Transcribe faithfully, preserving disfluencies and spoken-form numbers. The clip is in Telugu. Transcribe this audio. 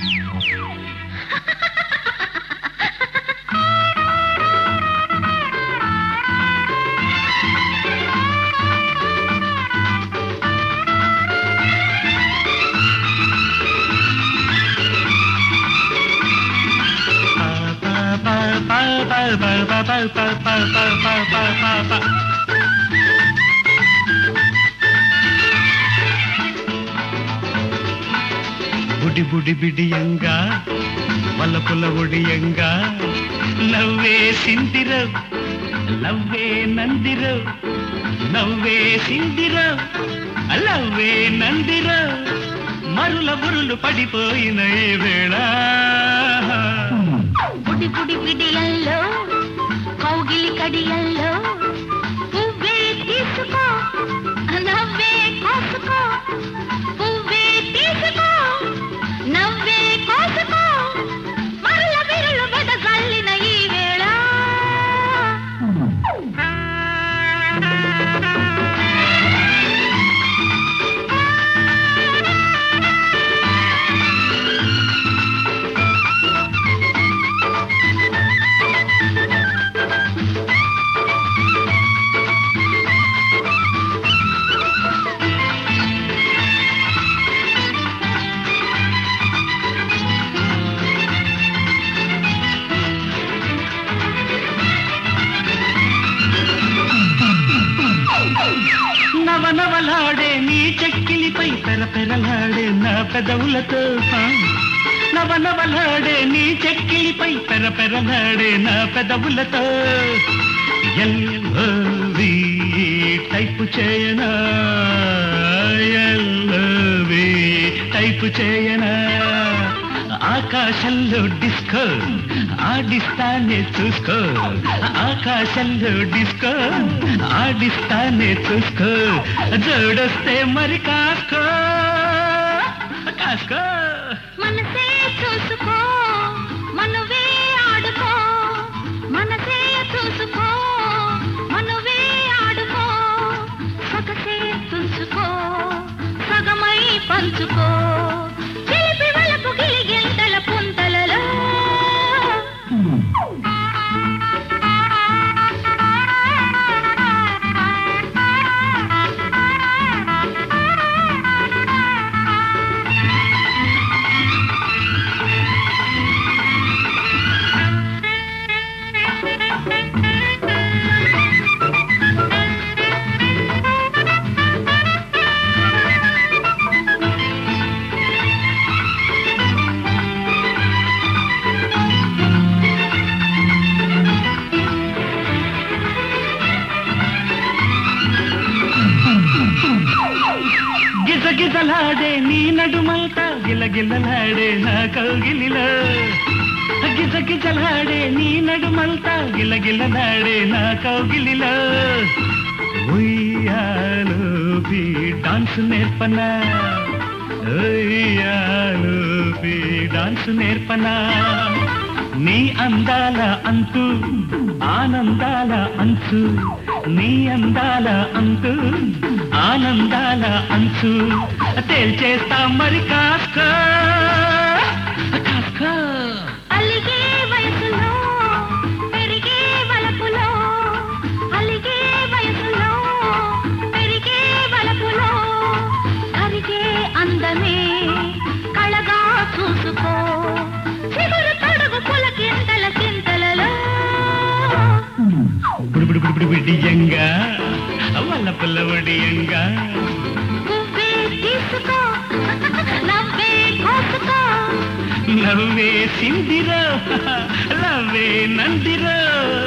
బుడి బుడి బిడియంగా వల్లపుల ఒడియంగా నవ్వే సిందిరో లవ్వే నందిరో నవ్వే సిందిరో లవ్వే నందిరో మరుల బురులు పడిపోయిన ఈ వేళ బుడి బుడి బిడియల్లో కౌగిలి కడియల్లో పువ్వే తీసుకో నవ్వే కోసుకో పువ్వే తీసుకో నవ్వే కోసుకో మరుల బిరులు బదగల్లిన ఈ వేళ నవనవలాడే నీ చెక్కిలిపై పెరపెరలాడే నా పెదవులతో నవనవలాడే నీ చెక్కిలిపై పెరపెరలాడే నా పెదవులతో ఎల్లోవి టైపు చేయనా ఎల్లోవి టైపు చేయనా ఆకాశంలో డిస్కో ఆడిస్తానే చూసుకో ఆకాశంలో డిస్కో ఆడిస్తానే చూసుకో జోడొస్తే మరి కాసుకో కాసుకో మనసే చూసుకో మనవే ఆడుకో మనసే చూసుకో మనవే ఆడుకో సగసే చూసుకో సగమై పంచుకో చిలిపి వలపు గిలిగింతల పుంతలలో గిజగిజలాడే నీ నడుమంతా గిలగిలలాడే నా కౌగిలిలో గిజగిజలాడే నీ నడుమంతా గిలగిలలాడే నా కౌగిలిలో ఉయ్యాలోపి డాన్స్ నేర్పనా ఉయ్యాలోపి డాన్స్ నేర్పనా నీ అందాల అంతు ఆనందాల అంచు నీ అందాల అంతు ఆనందాల అంచు తేల్చేస్తా మరి కాస్కో కాస్కో అలిగే వయసులో పెరిగే వలపులో అలిగే వయసులో పెరిగే వలపులో కరిగే అందమే కళగా చూసుకో చిగురు తొడుగు పులకింతల చింతలలో బుడి బుడి బుడి బిడియంగా వల్లపుల ఒడియంగా పువ్వే తీసుకో నవ్వే కోసుకో నవ్వే సిందిరో లవ్వే నందిరో